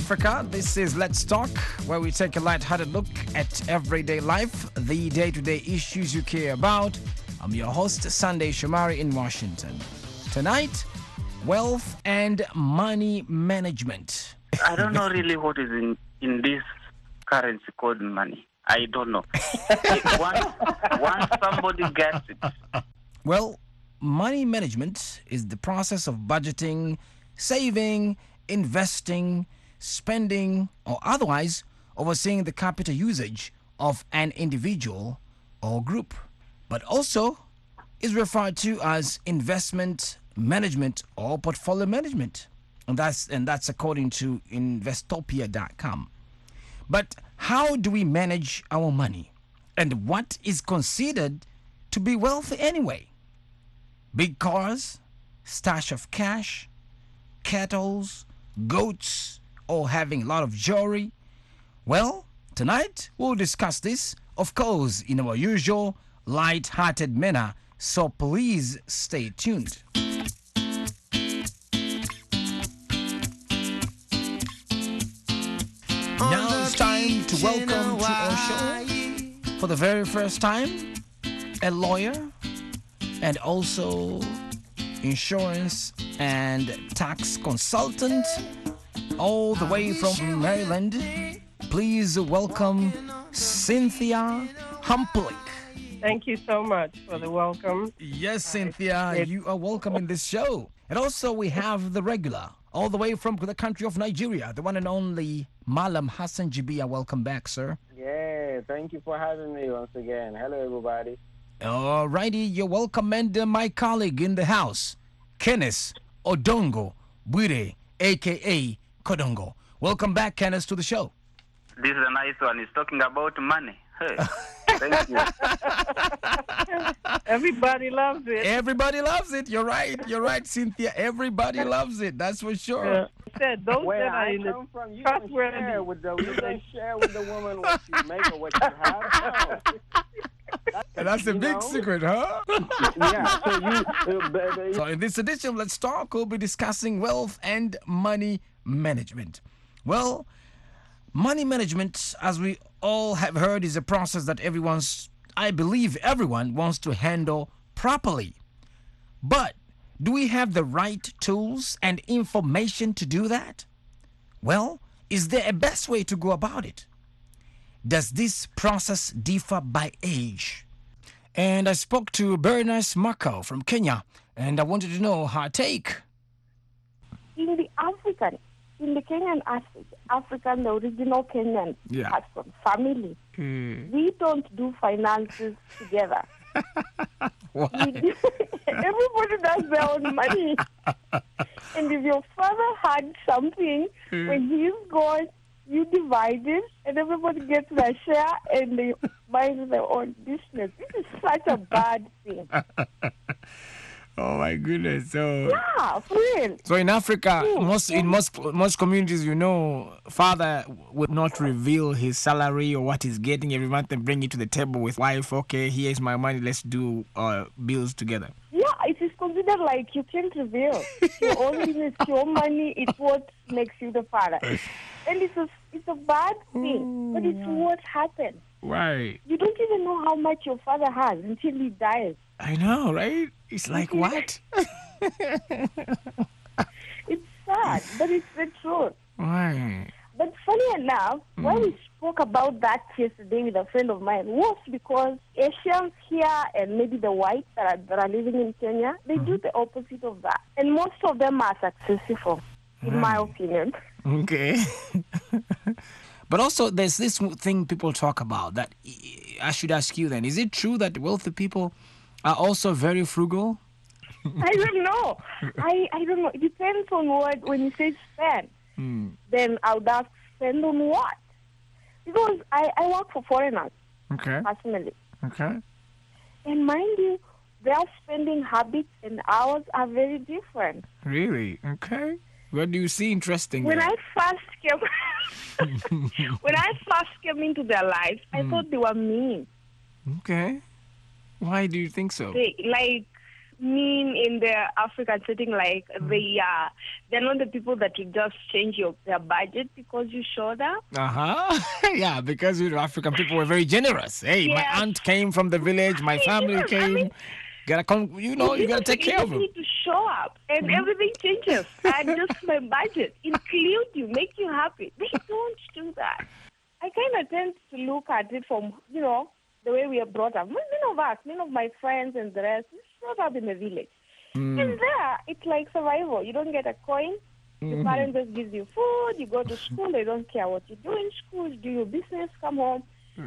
Africa. This is Let's Talk, where we take a light-hearted look at everyday life, the day-to-day issues you care about. I'm your host, Sunday Shomari in Washington. Tonight, wealth and money management. I don't know really what is in this currency called money. I don't know. once somebody gets it. Well, money management is the process of budgeting, saving, investing, spending, or otherwise overseeing the capital usage of an individual or group, but also is referred to as investment management or portfolio management. And that's according to Investopia.com. But how do we manage our money? And what is considered to be wealthy anyway? Big cars, stash of cash, cattle, goats, or having a lot of jewelry? Well, tonight we'll discuss this, of course, in our usual light-hearted manner, so please stay tuned. Now it's time to welcome to our show, for the very first time, a lawyer and also insurance and tax consultant all the way from Maryland. Please welcome Cynthia Humplick. Thank you so much for the welcome. Yes, Cynthia, you are welcome in this show. And also we have the regular, all the way from the country of Nigeria, the one and only Malam Hassan Jibia. Welcome back, sir. Yeah, thank you for having me once again. Hello, everybody. Alrighty, you're welcome. And my colleague in the house, Kenneth Odongo Bwire, a.k.a. Kodongo. Welcome back, Kenneth, to the show. This is a nice one. He's talking about money. Hey, thank you. Everybody loves it. Everybody loves it. You're right, Cynthia. Everybody loves it. That's for sure. Said those Where that are I in the come from, you trustworthy. don't share with the woman what you make or what you have. No. And that's a big secret, huh? Yeah. So in this edition of Let's Talk, we'll be discussing wealth and money management. Well, money management, as we all have heard, is a process that I believe everyone wants to handle properly. But do we have the right tools and information to do that? Well, is there a best way to go about it? Does this process differ by age? And I spoke to Bernice Makau from Kenya, and I wanted to know her take. In the Kenyan African, the original Kenyan person, family, we don't do finances together. Everybody does their own money. And if your father had something, when he's gone, you divide it, and everybody gets their share, and they mind their own business. This is such a bad thing. Oh my goodness! So Yeah, for real. So in Africa, most communities, father would not reveal his salary or what he's getting every month and bring it to the table with wife. Okay, here's my money. Let's do bills together. Yeah, it is considered like you can't reveal. Your own business, your own money. It's what makes you the father, and it's a bad thing, but it's what happens. Right. You don't even know how much your father has until he dies. I know, right? It's like, what? It's sad, but it's the truth. Right. But funny enough, when we spoke about that yesterday with a friend of mine, was because Asians here and maybe the whites that are living in Kenya, they do the opposite of that. And most of them are successful, in my opinion. Okay. But also, there's this thing people talk about that I should ask you then. Is it true that wealthy people are also very frugal? I don't know. I don't know. It depends on what, when you say spend, then I would ask spend on what? Because I work for foreigners, personally. Okay. And mind you, their spending habits and ours are very different. Really? Okay. What do you see interesting When there? I first came into their lives, I thought they were mean. Okay. Why do you think so? Like mean in the African setting, like they're not the people that will just change their budget because you showed up. Yeah, because African people were very generous. Hey, my Yeah. aunt came from the village. My family Yes, I came. mean, You gotta take care of You them. need to show up, and everything changes. Adjust my budget, include you, make you happy. They don't do that. I kind of tend to look at it from, the way we are brought up. Many of my friends and the rest, we brought up in the village. And there, it's like survival. You don't get a coin. Your parents just give you food. You go to school. They don't care what you do in school. Do your business, come home.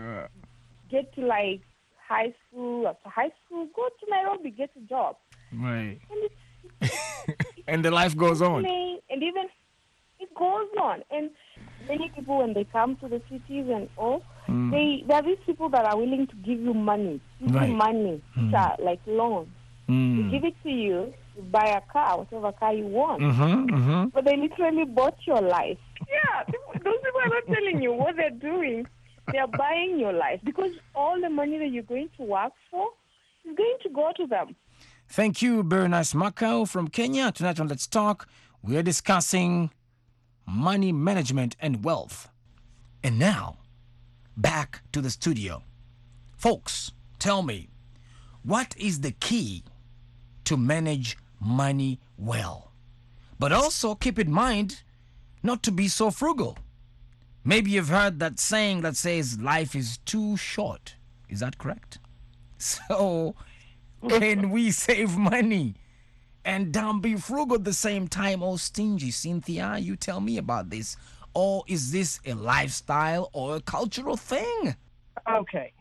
Get to high school. After high school, go to Nairobi, get a job. Right. And And the life goes on. and even it goes on. And many people, when they come to the cities and all, there are these people that are willing to give you money, money, like loans. They give it to you, you buy a car, whatever car you want. But they literally bought your life. Yeah, those people are not telling you what they're doing. They are buying your life because all the money that you're going to work for is going to go to them. Thank you, Bernice Macau from Kenya. Tonight on Let's Talk, we're discussing money management and wealth. And now, back to the studio. Folks, tell me, what is the key to manage money well? But also keep in mind not to be so frugal. Maybe you've heard that saying that says life is too short. Is that correct? So, can we save money and be frugal at the same time or stingy? Cynthia, you tell me about this. Or is this a lifestyle or a cultural thing? Okay.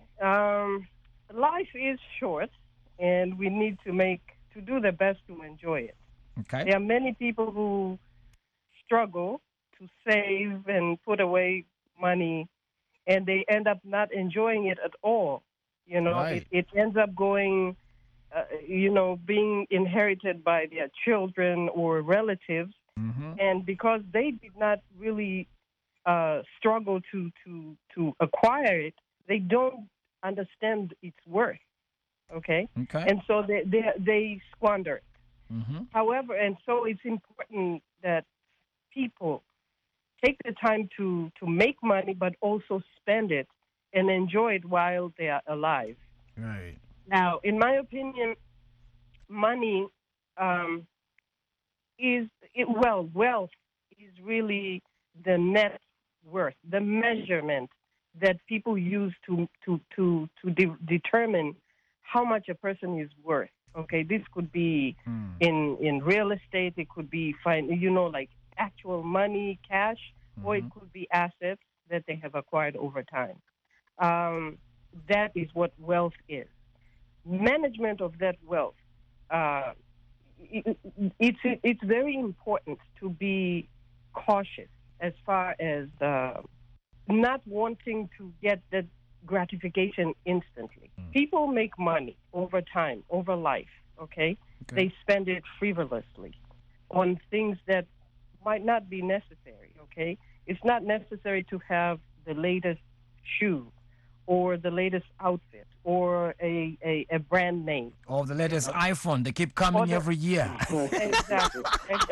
Life is short, and we need to do the best to enjoy it. Okay. There are many people who struggle to save and put away money, and they end up not enjoying it at all. Right. It ends up going, being inherited by their children or relatives. And because they did not really struggle to acquire it, they don't understand its worth. Okay? And so they squander it. However, and so it's important that people take the time to make money, but also spend it and enjoy it while they are alive. Right. Now, in my opinion, money wealth is really the net worth, the measurement that people use to determine how much a person is worth. Okay, this could be in real estate. It could be like actual money, cash, or it could be assets that they have acquired over time. That is what wealth is. Management of that wealth. It's very important to be cautious as far as not wanting to get that gratification instantly. People make money over time, over life, okay? They spend it frivolously on things that might not be necessary, okay? It's not necessary to have the latest shoe or the latest outfit or a brand name. Or the latest iPhone. They keep coming every year. Exactly.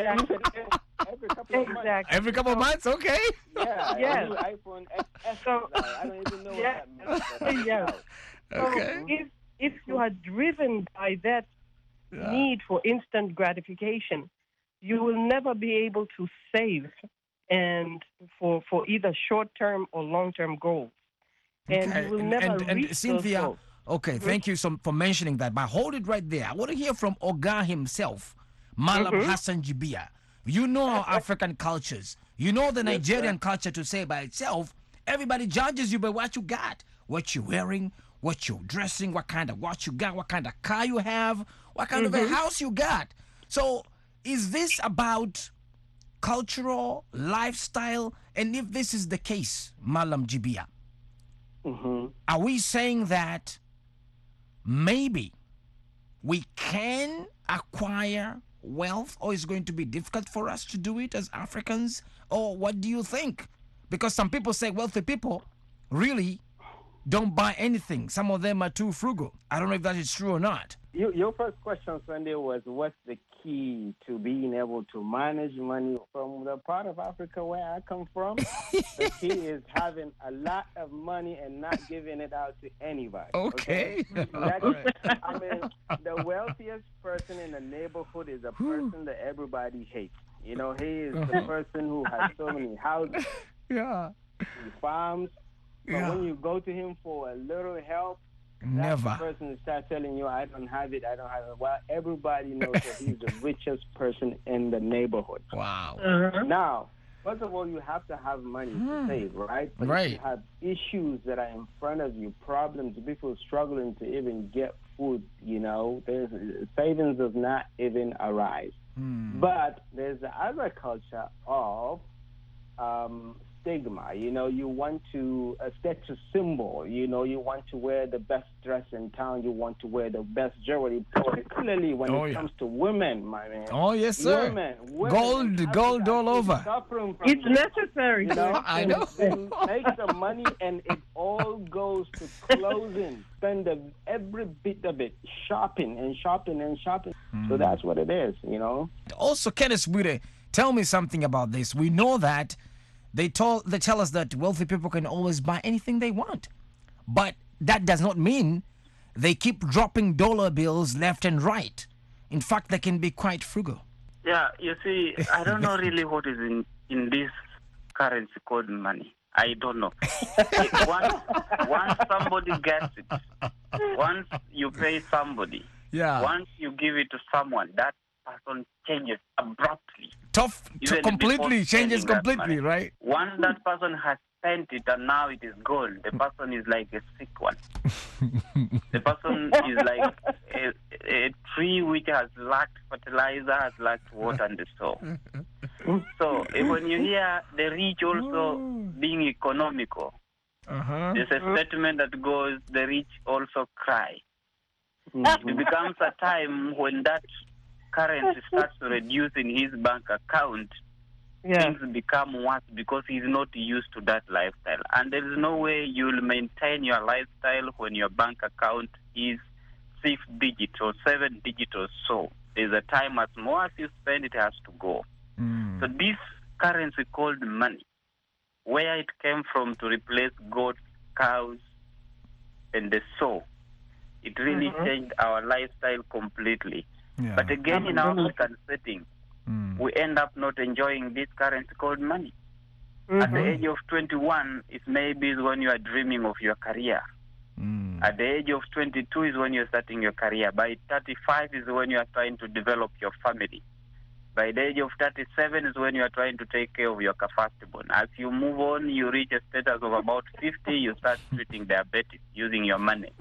Every couple of months. Okay. Yeah. Yes. New iPhone XS. So- I don't even know what that means. Yeah. Okay. So if you are driven by that need for instant gratification, you will never be able to save and for either short-term or long-term goals. And you will never reach Cynthia, those goals. okay, thank you for mentioning that. But hold it right there. I want to hear from Oga himself, Malam Hassan Jibia. You know our African cultures. You know the Nigerian culture to say by itself. Everybody judges you by what you got, what you're wearing, what you're dressing, what kind of watch you got, what kind of car you have, what kind of a house you got. So is this about cultural lifestyle? And if this is the case, Malam Jibia, are we saying that maybe we can acquire wealth, or is it going to be difficult for us to do it as Africans? Or what do you think? Because some people say wealthy people really don't buy anything. Some of them are too frugal. I don't know if that is true or not. Your first question, Sunday, was what's the key to being able to manage money from the part of Africa where I come from? The key is having a lot of money and not giving it out to anybody. Okay. I mean, the wealthiest person in the neighborhood is a person that everybody hates. You know, he is the person who has so many houses, farms. But when you go to him for a little help, never. That person starts telling you, I don't have it. Well, everybody knows that he's the richest person in the neighborhood. Wow. Now, first of all, you have to have money to save, right? But if you have issues that are in front of you, problems, people struggling to even get food, you know, savings does not even arise. But there's the other culture of stigma. You know, you want to status symbol. You know, you want to wear the best dress in town. You want to wear the best jewelry, particularly when it comes to women, my man. Oh, yes, sir. Women gold all over. It's necessary. You know, I know. They make the money and it all goes to clothing. Spend every bit of it shopping and shopping and shopping. So that's what it is, you know. Also, Kenneth Bwire, tell me something about this. We know that they tell us that wealthy people can always buy anything they want. But that does not mean they keep dropping dollar bills left and right. In fact, they can be quite frugal. Yeah, you see, I don't know really what is in this currency called money. I don't know. once somebody gets it, once you pay somebody, once you give it to someone, that person changes abruptly. Completely changes completely, right? Once that person has spent it and now it is gone, the person is like a sick one. The person is like a tree which has lacked fertilizer, has lacked water and so. So when you hear the rich also being economical, there's a statement that goes, the rich also cry. It becomes a time when that currency starts to reduce in his bank account, things become worse because he's not used to that lifestyle. And there is no way you'll maintain your lifestyle when your bank account is 6 digits or 7 digits or so. There's a time as more as you spend, it has to go. So this currency called money, where it came from to replace goats, cows, and the sow, it really changed our lifestyle completely. But again, in our African setting, we end up not enjoying this currency called money. At the age of 21, it maybe is when you are dreaming of your career. At the age of 22 is when you're starting your career. By 35 is when you are trying to develop your family. By the age of 37 is when you are trying to take care of your firstborn. As you move on, you reach a status of about 50, you start treating diabetes using your money.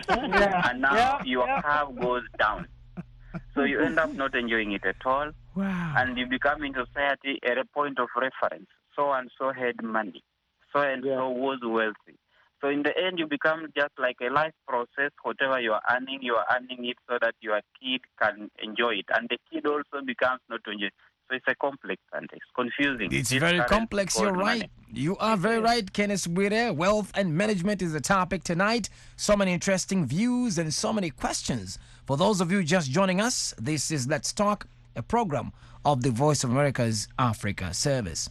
And now your curve goes down. So you end up not enjoying it at all. And you become in society at a point of reference. So and so had money. So and so was wealthy. So in the end, you become just like a life process. Whatever you are earning it so that your kid can enjoy it. And the kid also becomes not to enjoy it. So it's a complex and it's confusing. It's very complex. You're right. Money. You are very right, Kenneth Bwire. Wealth and management is the topic tonight. So many interesting views and so many questions. For those of you just joining us, this is Let's Talk, a program of the Voice of America's Africa Service.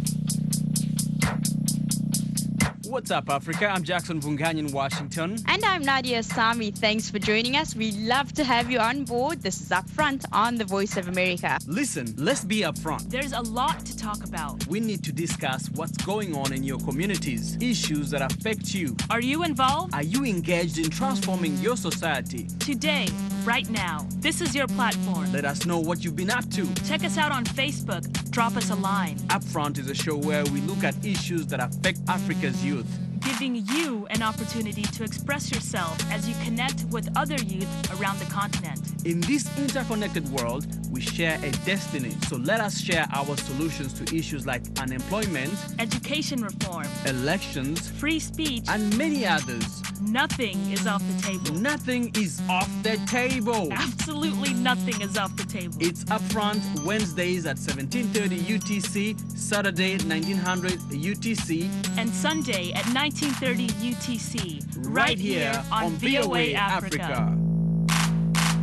What's up, Africa? I'm Jackson Vunganyi in Washington. And I'm Nadia Sami. Thanks for joining us. We love to have you on board. This is Upfront on the Voice of America. Listen, let's be upfront. There's a lot to talk about. We need to discuss what's going on in your communities, issues that affect you. Are you involved? Are you engaged in transforming your society? Today, right now, this is your platform. Let us know what you've been up to. Check us out on Facebook. Drop us a line. Upfront is a show where we look at issues that affect Africa's youth, giving you an opportunity to express yourself as you connect with other youth around the continent. In this interconnected world, we share a destiny. So let us share our solutions to issues like unemployment, education reform, elections, free speech, and many others. Nothing is off the table. Nothing is off the table. Absolutely nothing is off the table. It's Upfront Wednesdays at 17:30 UTC, Saturday at 1900 UTC, and Sunday at 1930 UTC. Right here on VOA Africa.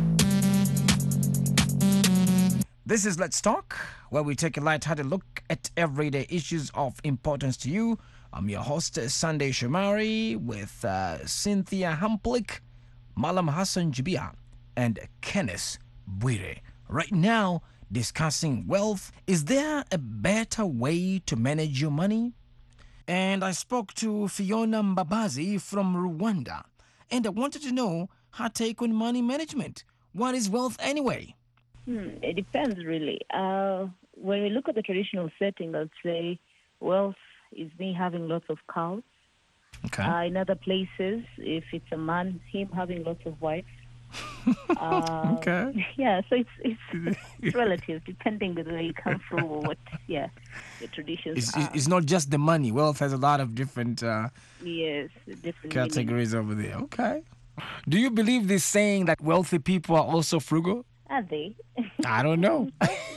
This is Let's Talk, where we take a light-hearted look at everyday issues of importance to you. I'm your host, Sunday Shomari, with Cynthia Hamplick, Malam Hassan Jibia, and Kenneth Bwire. Right now, discussing wealth. Is there a better way to manage your money? And I spoke to Fiona Mbabazi from Rwanda, and I wanted to know her take on money management. What is wealth anyway? It depends, really. When we look at the traditional setting, I'd say wealth is me having lots of cows. Okay. In other places, if it's a man, him having lots of wives. Okay. Yeah, so it's relative, depending on where you come from or what, the traditions are. It's not just the money. Wealth has a lot of different different categories over there. Okay. Do you believe this saying that wealthy people are also frugal? Are they? I don't know.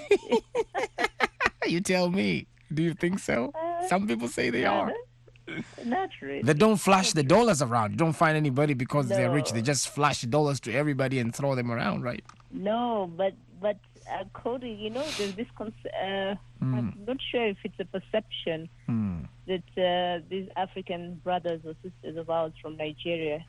You tell me. Do you think so? Some people say they are. Not really. They don't flash the dollars around. You don't find anybody because they're rich. They just flash the dollars to everybody and throw them around, right? No, but according, there's this I'm not sure if it's a perception that these African brothers or sisters of ours from Nigeria,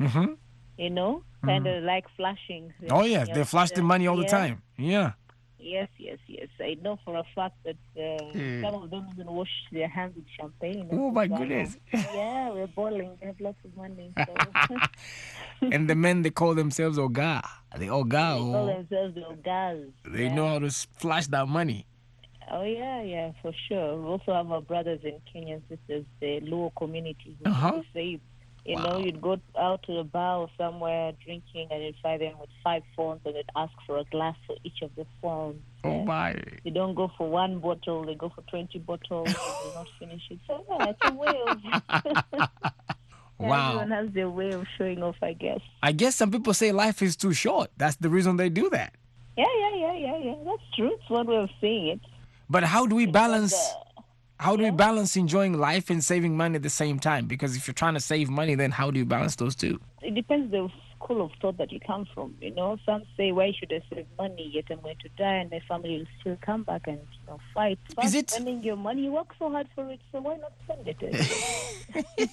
kind of like flashing. Oh, yes, they flash the money all the time. Yeah. Yes. I know for a fact that some of them even wash their hands with champagne. Oh, my goodness. Yeah, we're boiling. They have lots of money. So. And the men, they call themselves Oga. The Oga. They call themselves the Ogas. They know how to flash that money. Oh, yeah, for sure. We also have our brothers in Kenya and sisters, the Luo community. Save. You'd go out to a bar or somewhere drinking and you'd find them with 5 phones and they'd ask for a glass for each of the phones. Oh, my. They don't go for 1 bottle, they go for 20 bottles and they not finish it. So, it's a way of... Wow. Everyone has their way of showing off, I guess. I guess some people say life is too short. That's the reason they do that. Yeah. That's true. It's one way of saying it. But how do we balance... How do we balance enjoying life and saving money at the same time? Because if you're trying to save money, then how do you balance those two? It depends the school of thought that you come from. Some say, why should I save money? Yet I'm going to die and my family will still come back and fight. But is it spending your money? You work so hard for it, so why not spend it?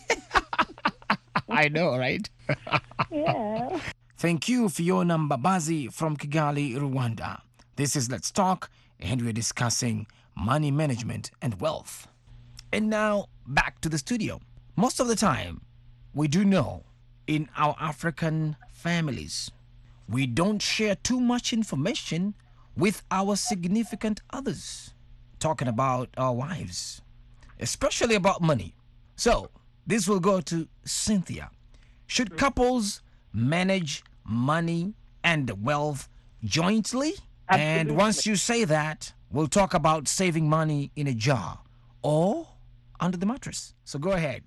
I know, right? Yeah. Thank you, Fiona Mbabazi from Kigali, Rwanda. This is Let's Talk, and we're discussing money management and wealth. And now, back to the studio. Most of the time, we do know in our African families, we don't share too much information with our significant others, talking about our wives, especially about money. So, this will go to Cynthia. Should couples manage money and wealth jointly? Absolutely. And once you say that, we'll talk about saving money in a jar or under the mattress. So go ahead.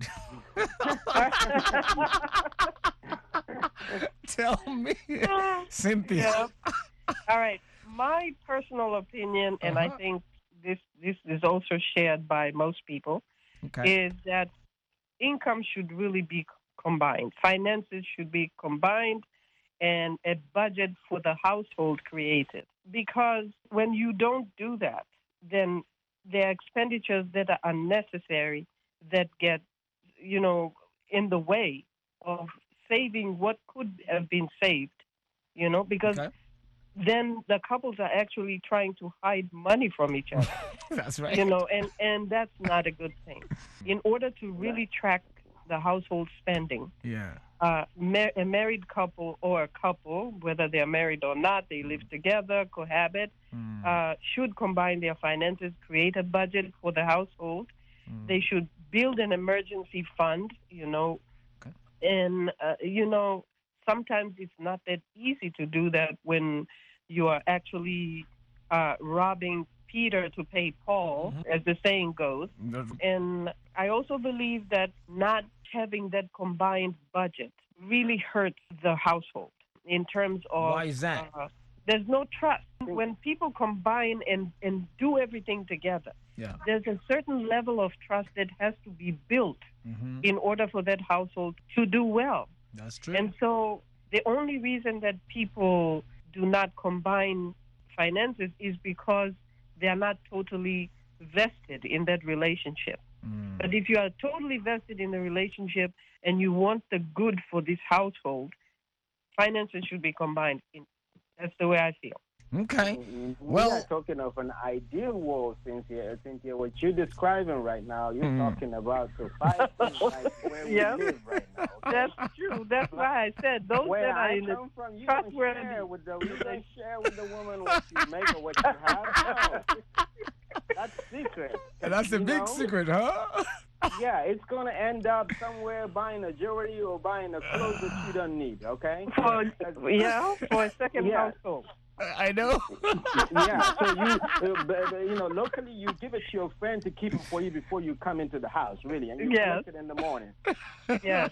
Tell me, Cynthia. Yeah. All right. My personal opinion, and I think this is also shared by most people, is that income should really be combined. Finances should be combined and a budget for the household created. Because when you don't do that, then there are expenditures that are unnecessary that get, in the way of saving what could have been saved, because then the couples are actually trying to hide money from each other. That's right. And that's not a good thing. In order to really track the household spending, a married couple or a couple, whether they're married or not, they live together, cohabit, should combine their finances, create a budget for the household. They should build an emergency fund, and, sometimes it's not that easy to do that when you are actually robbing Peter to pay Paul, as the saying goes. And I also believe that not having that combined budget really hurts the household in terms of... Why is that? There's no trust. When people combine and do everything together, there's a certain level of trust that has to be built in order for that household to do well. That's true. And so the only reason that people do not combine finances is because they are not totally vested in that relationship. But if you are totally vested in the relationship and you want the good for this household, finances should be combined. That's the way I feel. Okay. We are talking of an ideal world, Cynthia. What you're describing right now, you're talking about society like where we live right now. Okay? That's true. That's why I said those where that are I in come from, you trustworthy. don't share with the woman what you make or what you have. No. That's secret. That's a big secret, huh? Yeah, it's going to end up somewhere buying a jewelry or buying a clothes that you don't need, okay? For a second household. I know. Yeah, so you know, locally you give it to your friend to keep it for you before you come into the house, really, and you collect it in the morning. Yes.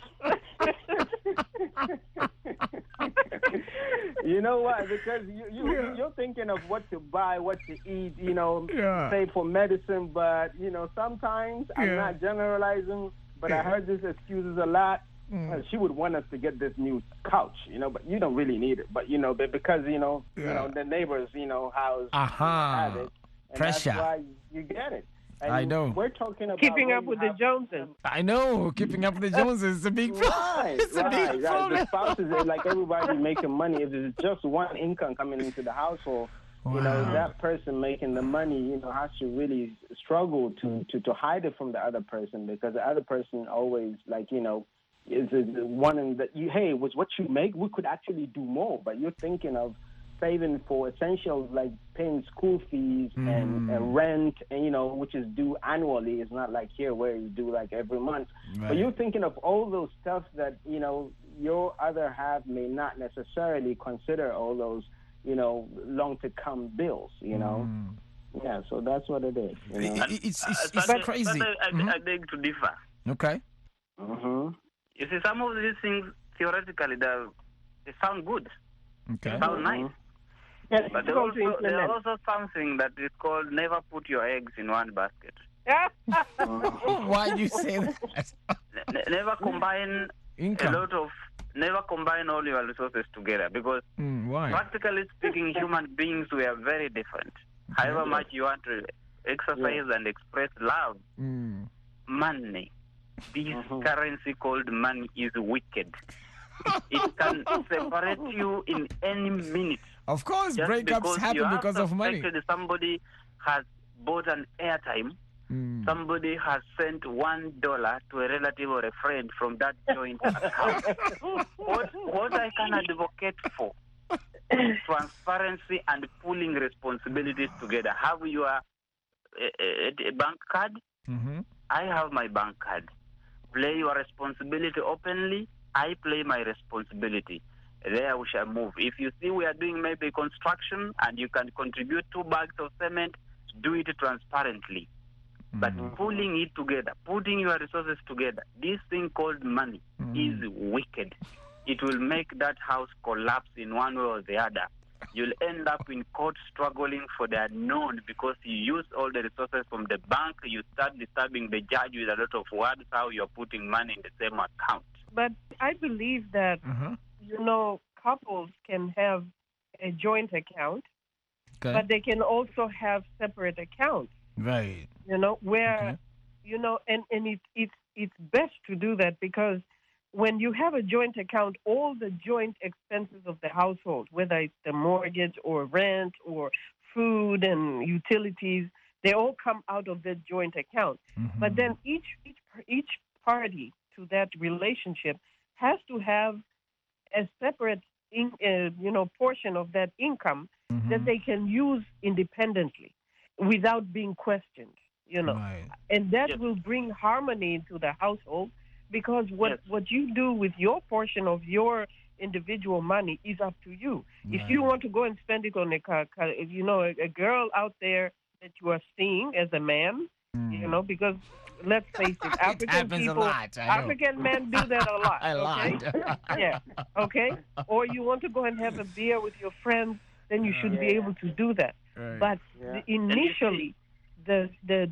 You know why? Because you're thinking of what to buy, what to eat, you know, say for medicine, but, you know, sometimes, I'm not generalizing, but I heard these excuses a lot. She would want us to get this new couch, you know, but you don't really need it. But, you know, because, you know, the neighbors, you know, house have it. And pressure. That's why you get it. And I know. We're talking about keeping up with the Joneses. I know. Keeping up with the Joneses is a big problem. Right, it's a big problem. The spouses, like everybody making money. If there's just one income coming into the household, you know, that person making the money, you know, has to really struggle to hide it from the other person, because the other person always, like, you know, is wanting that hey, with what you make, we could actually do more. But you're thinking of saving for essentials like paying school fees and rent, and, you know, which is due annually. It's not like here where you do like every month. Right. But you're thinking of all those stuff that, you know, your other half may not necessarily consider all those, you know, long to come bills, you know. Yeah, so that's what it is. You know? It's crazy. But I beg to differ. Okay. You see, some of these things, theoretically, they sound good. Okay. They sound nice. Yes, but there are also something that is called never put your eggs in one basket. Why do you say that? Never combine income. Never combine all your resources together, because why? Practically speaking, human beings, we are very different. However much you want to exercise and express love, money, this currency called money is wicked. It can separate you in any minute. Of course, breakups happen because of money. Somebody has bought an airtime. Somebody has sent $1 to a relative or a friend from that joint account. What I can advocate for is transparency and pooling responsibilities together. Have your a bank card? I have my bank card. Play your responsibility openly. I play my responsibility. There we shall move. If you see we are doing maybe construction and you can contribute 2 bags of cement, do it transparently. But pulling it together, putting your resources together, this thing called money is wicked. It will make that house collapse in one way or the other. You'll end up in court struggling for the unknown because you use all the resources from the bank. You start disturbing the judge with a lot of words how you're putting money in the same account. But I believe that, you know, couples can have a joint account, but they can also have separate accounts. Right. You know, where, you know, and it's best to do that, because when you have a joint account, all the joint expenses of the household, whether it's the mortgage or rent or food and utilities, they all come out of the joint account. But then each party to that relationship has to have a separate, portion of that income that they can use independently without being questioned, you know. Right. And that will bring harmony into the household, because what you do with your portion of your individual money is up to you. Right. If you want to go and spend it on a girl out there that you are seeing as a man, you know, because let's face it, African men do that a lot. A lot. Yeah. Okay. Or you want to go and have a beer with your friends, then you should be able to do that. Right. But initially, the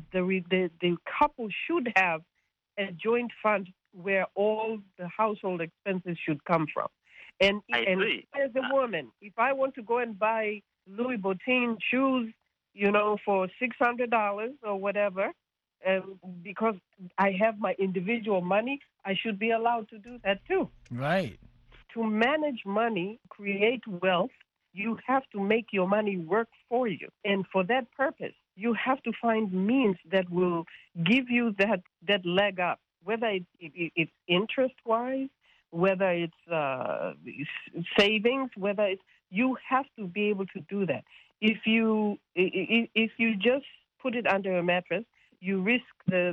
couple should have a joint fund where all the household expenses should come from. And as a woman, if I want to go and buy Louis Vuitton shoes, for $600 or whatever, because I have my individual money, I should be allowed to do that too. Right. To manage money, create wealth, you have to make your money work for you. And for that purpose, you have to find means that will give you that leg up, whether it's interest-wise, whether it's savings, you have to be able to do that. If you just put it under a mattress, you risk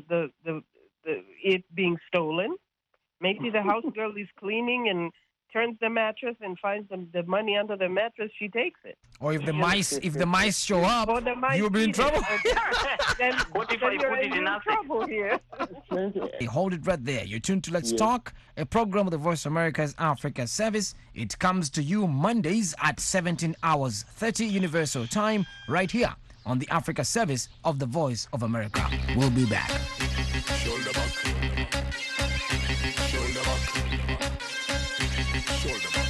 it being stolen. Maybe the house girl is cleaning and turns the mattress and finds the money under the mattress. She takes it. Or if the mice show up, you'll be in trouble. Then you're in trouble here. Hold it right there. You're tuned to Let's Talk, a program of the Voice of America's Africa Service. It comes to you Mondays at 17 hours 30 Universal Time, right here on the Africa Service of the Voice of America. We'll be back. Shoulder back. Shoulder back. Shoulder back.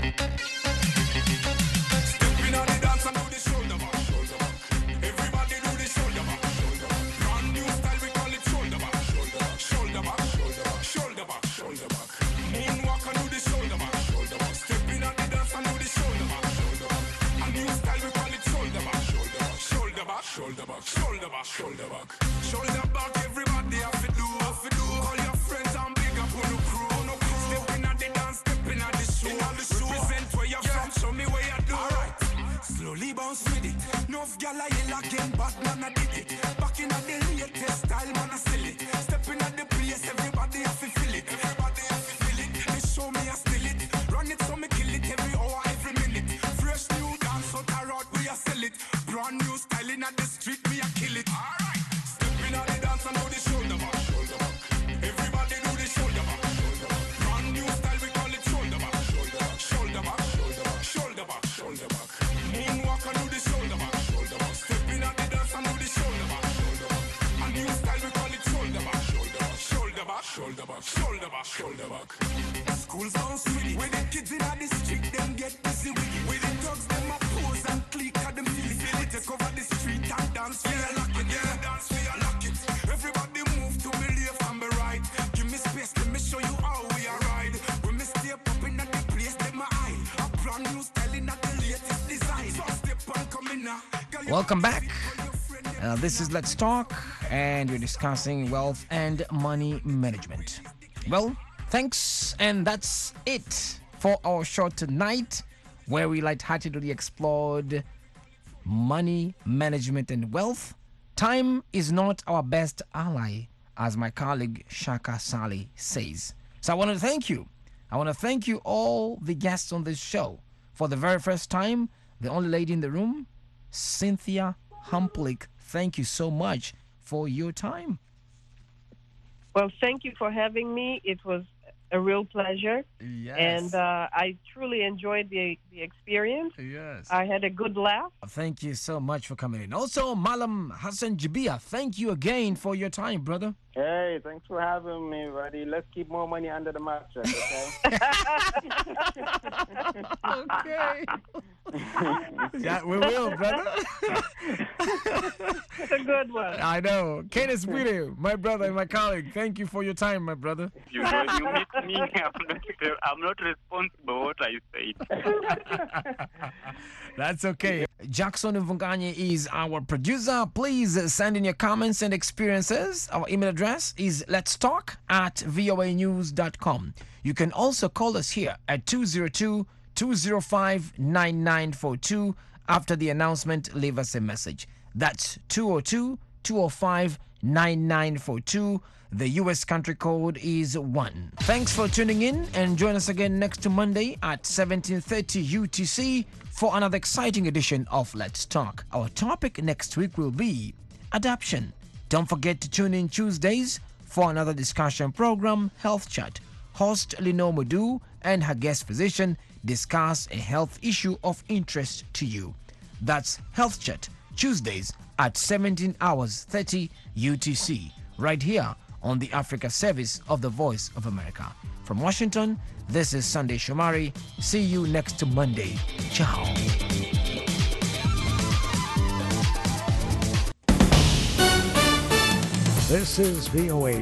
Stepping on the dance and do the shoulder back. Shoulder back. Everybody do the shoulder back. Shoulder back. Brand new style, we call it shoulder back. Shoulder back. Shoulder back. Shoulder back. Shoulder back. Shoulder back. Moonwalk and do the shoulder back. Shoulder back. Stepping on the dance and do the shoulder back. Shoulder back. A new style, we call it shoulder back. Shoulder back. Shoulder back. Shoulder back. Shoulder back. Shoulder back. Shoulder back. Everybody have to do. All your friends and big up on the crew. Stepping at the dance, stepping at the show. Represent where you're from, show me where you do. Alright, slowly bounce with it. Enough gal I yell again, but man I did it. Back in the latest style, man I still it. Stepping at the place, everybody have to feel it. Everybody have to feel it. They show me I still it. Run it so me kill it every hour, every minute. Fresh new dance out the road, we a sell it. Brand new styling at the street, me a kill it. Alright, stepping at the dance and do the shoulder back. Shoulder back. Everybody do the shoulder back. Shoulder back. Brand new style, we call it shoulder back. Shoulder back. Shoulder back. Shoulder back. Shoulder back. Shoulder back. Moonwalk and do the shoulder back. Shoulder back. Stepping at the dance and do the shoulder back. Shoulder back. A new style, we call it shoulder back. Shoulder back. Shoulder back. Shoulder back. Shoulder back. Shoulder back. School bounce with it. When the kids in the street, them get busy with it. With the dogs, them a pose and click at them feel it. Feel it. Take over the street and dance. Yeah, lock it. Yeah, dance. Yeah, lock it. Everybody move to me left and me right. Give me space, let me show you how we are ride. When me stay popping at the place, them my eye. A brand new styling at the latest design. So step on coming now. Welcome back. This is Let's Talk, and we're discussing wealth and money management. Well, thanks, and that's it for our show tonight, where we lightheartedly explored money management and wealth. Time is not our best ally, as my colleague Shaka Sali says. So I want to thank you. I want to thank you, all the guests on this show. For the very first time, the only lady in the room, Cynthia Humplick. Thank you so much for your time. Well, thank you for having me. It was a real pleasure. Yes. And I truly enjoyed the experience. Yes. I had a good laugh. Thank you so much for coming in. Also, Malam Hassan Jabia, thank you again for your time, brother. Hey, thanks for having me, buddy. Let's keep more money under the mattress, Okay. Okay. Yeah, we will, brother. It's a good one. I know. Kenneth Wheeler, my brother and my colleague, thank you for your time, my brother. You know, you meet me, I'm not responsible for what I said. That's okay. Jackson Mvunganye is our producer. Please send in your comments and experiences. Our email address is letstalk@voanews.com. You can also call us here at 202-205-9942. After the announcement, leave us a message. That's 202-205-9942. The U.S. country code is 1. Thanks for tuning in, and join us again next Monday at 17:30 UTC for another exciting edition of Let's Talk. Our topic next week will be adoption. Don't forget to tune in Tuesdays for another discussion program, Health Chat. Host Lenore Mudu and her guest physician discuss a health issue of interest to you. That's Health Chat, Tuesdays at 17 hours 30 UTC, right here on the Africa Service of the Voice of America. From Washington, this is Sunday Shomari. See you next Monday. Ciao. This is VOA